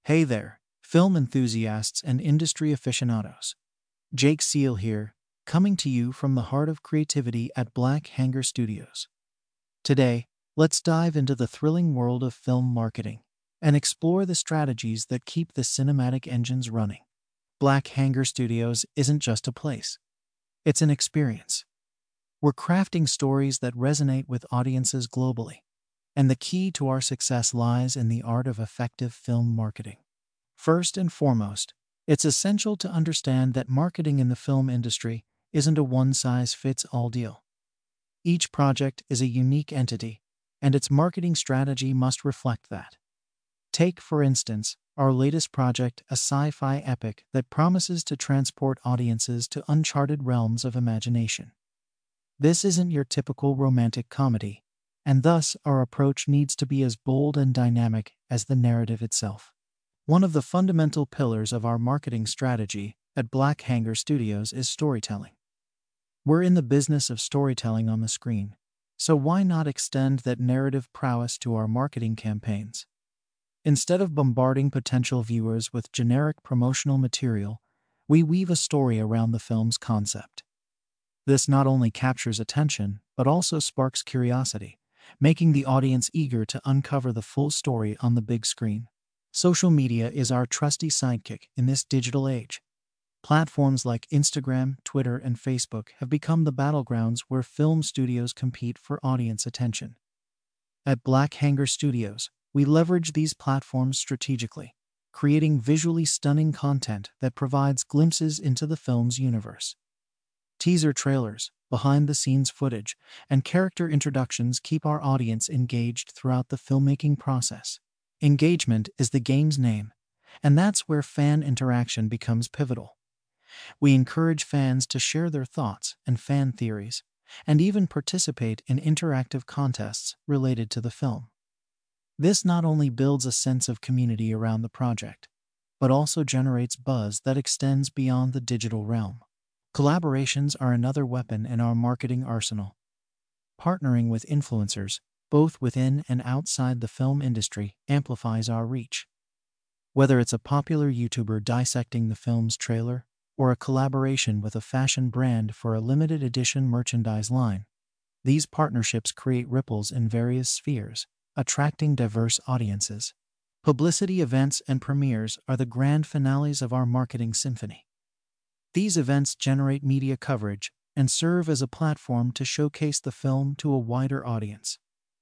Hey there, film enthusiasts and industry aficionados. Jake Seal here, coming to you from the heart of creativity at Black Hanger Studios. Today, let's dive into the thrilling world of film marketing and explore the strategies that keep the cinematic engines running. Black Hanger Studios isn't just a place, it's an experience. We're crafting stories that resonate with audiences globally, and the key to our success lies in the art of effective film marketing. First and foremost, it's essential to understand that marketing in the film industry isn't a one-size-fits-all deal. Each project is a unique entity, and its marketing strategy must reflect that. Take, for instance, our latest project, a sci-fi epic that promises to transport audiences to uncharted realms of imagination. This isn't your typical romantic comedy, and thus our approach needs to be as bold and dynamic as the narrative itself. One of the fundamental pillars of our marketing strategy at Black Hanger Studios is storytelling. We're in the business of storytelling on the screen, so why not extend that narrative prowess to our marketing campaigns? Instead of bombarding potential viewers with generic promotional material, we weave a story around the film's concept. This not only captures attention, but also sparks curiosity, making the audience eager to uncover the full story on the big screen. Social media is our trusty sidekick in this digital age. Platforms like Instagram, Twitter, and Facebook have become the battlegrounds where film studios compete for audience attention. At Black Hanger Studios, we leverage these platforms strategically, creating visually stunning content that provides glimpses into the film's universe. Teaser trailers, behind-the-scenes footage, and character introductions keep our audience engaged throughout the filmmaking process. Engagement is the game's name, and that's where fan interaction becomes pivotal. We encourage fans to share their thoughts and fan theories, and even participate in interactive contests related to the film. This not only builds a sense of community around the project, but also generates buzz that extends beyond the digital realm. Collaborations are another weapon in our marketing arsenal. Partnering with influencers, both within and outside the film industry, amplifies our reach. Whether it's a popular YouTuber dissecting the film's trailer, or a collaboration with a fashion brand for a limited edition merchandise line, these partnerships create ripples in various spheres, attracting diverse audiences. Publicity events and premieres are the grand finales of our marketing symphony. These events generate media coverage and serve as a platform to showcase the film to a wider audience.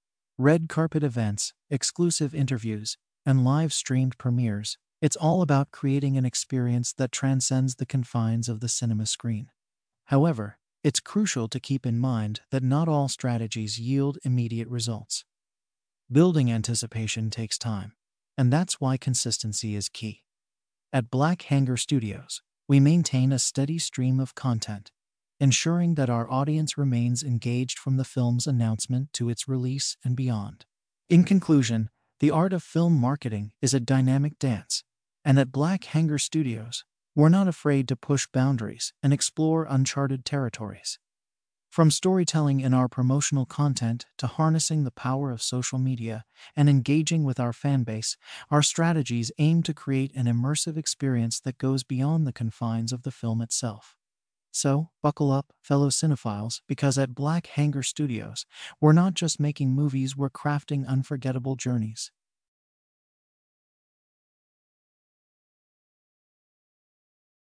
Red carpet events, exclusive interviews, and live-streamed premieres, it's all about creating an experience that transcends the confines of the cinema screen. However, it's crucial to keep in mind that not all strategies yield immediate results. Building anticipation takes time, and that's why consistency is key. At Black Hanger Studios, we maintain a steady stream of content, ensuring that our audience remains engaged from the film's announcement to its release and beyond. In conclusion, the art of film marketing is a dynamic dance, and at Black Hanger Studios, we're not afraid to push boundaries and explore uncharted territories. From storytelling in our promotional content to harnessing the power of social media and engaging with our fanbase, our strategies aim to create an immersive experience that goes beyond the confines of the film itself. So, buckle up, fellow cinephiles, because at Black Hanger Studios, we're not just making movies, we're crafting unforgettable journeys.